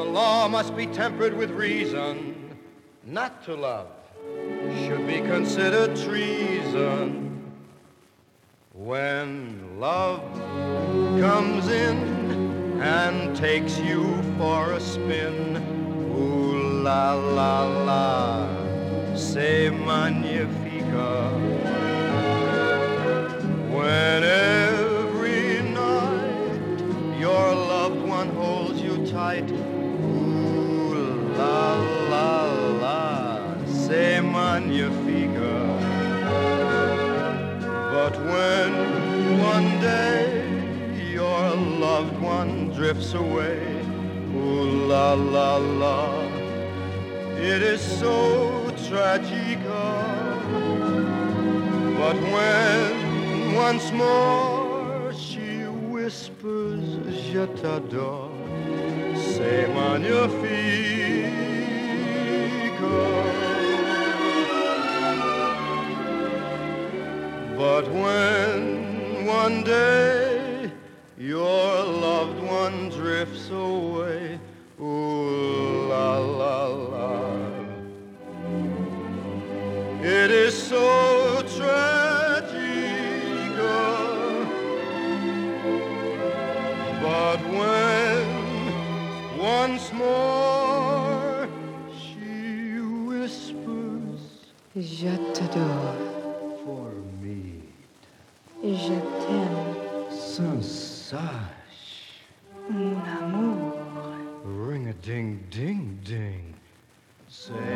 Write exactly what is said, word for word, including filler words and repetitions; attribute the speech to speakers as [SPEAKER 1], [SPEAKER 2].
[SPEAKER 1] The law must be tempered with reason. Not to love should be considered treason. When love comes in and takes you for a spin, ooh la la la, c'est magnifique. When every night your loved one holds you tight, ooh la la la, c'est magnifique. But when one day your loved one drifts away, ooh la la la, it is so tragic. But when once more she whispers, je t'adore, c'est magnifique. But when one day your loved one drifts away, ooh la la la, it is so tragic. But when once more she whispers,
[SPEAKER 2] je t'adore,
[SPEAKER 1] for me,
[SPEAKER 2] je t'aime,
[SPEAKER 1] sans sache,
[SPEAKER 2] mon amour.
[SPEAKER 1] ring a ding ding ding, say